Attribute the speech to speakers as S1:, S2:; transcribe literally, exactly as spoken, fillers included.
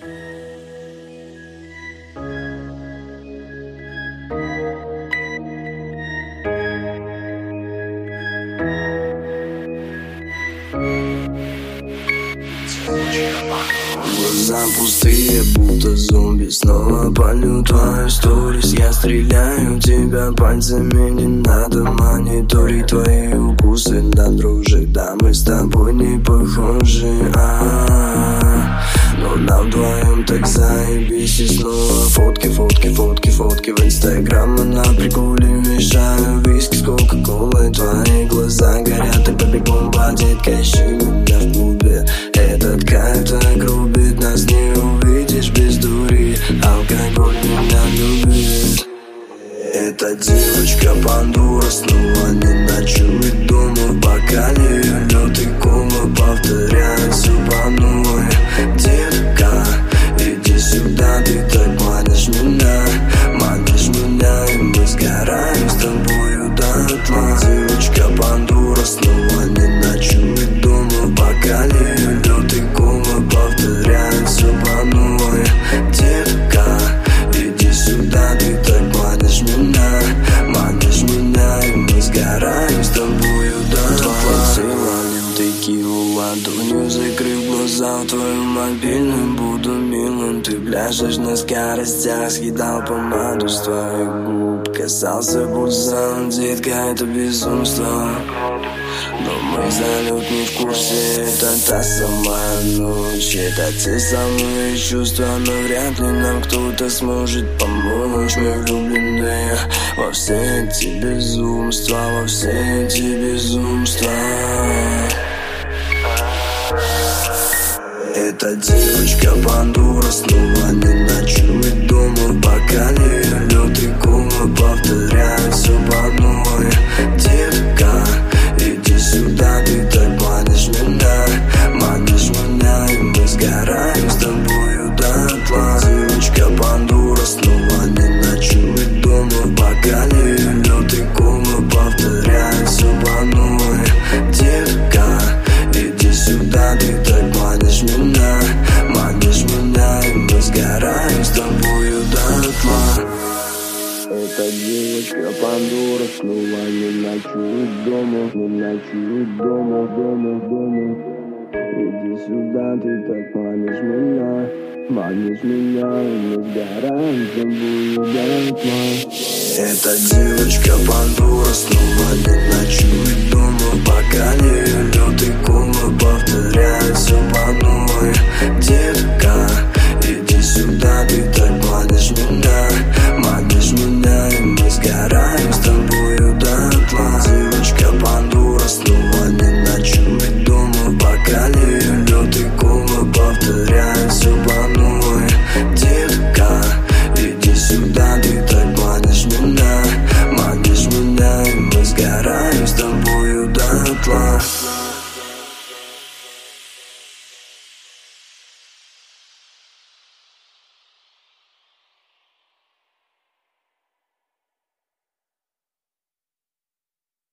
S1: Глаза пустые, будто зомби. Снова палю твою сторис. Я стреляю в тебя пальцами. Не надо мониторить твои укусы. Да, дружи, да, мы с тобой не похожи. А-а-а. Но нам вдвоем так заебись. И снова фотки, фотки, фотки, фотки в инстаграм. На приколе мешаю виски с кока-колой. Твои глаза горят и побегомба. Детка, ищи меня в клубе. Этот кайф так рубит, нас не увидишь без дури. Алкоголь меня любит. Эта девочка Пандора снова не ночует дома. В бокале лед и кола повторяет все по новой. Детка, иди сюда, ты так манишь меня, манишь меня, и мы сгораем с тобою дотла. Девочка Пандора снова не ночует дома. В бокале лед и кола повторяет все по новой. Детка, иди сюда, ты так манишь меня, манишь меня, и мы сгораем с тобою дотла. Валим текилу ладонью, закрыв глаза в твоем мобильном. Буду милым, ты пляшешь на скоростях. Съедал помаду с твоих губ, касался пульса. Детка, это безумство, но мы залет не в курсе. Это та самая ночь, это те самые чувства. Но вряд ли нам кто-то сможет помочь. Мы влюблены во все эти безумства, во все эти безумства. Эта девочка Пандора снова не ночует дома. В бокале лед и кола повторяет все по новой. Детка, иди сюда, ты так манишь меня, манишь меня, и мы сгораем с тобою дотла. Девочка Пандора снова не ночует дома. В бокале лед и кола повторяет все по новой. Детка, иди сюда, ты так манишь меня, манишь меня, и мы сгораем с тобою дотла. Эта девочка Пандора снова не ночует дома, не ночует дома, дома, дома. Иди сюда, ты так манишь меня, манишь меня, и мы сгораем с тобою дотла. Эта девочка Пандора снова не ночует дома. В бокале лед и кола повторяет все по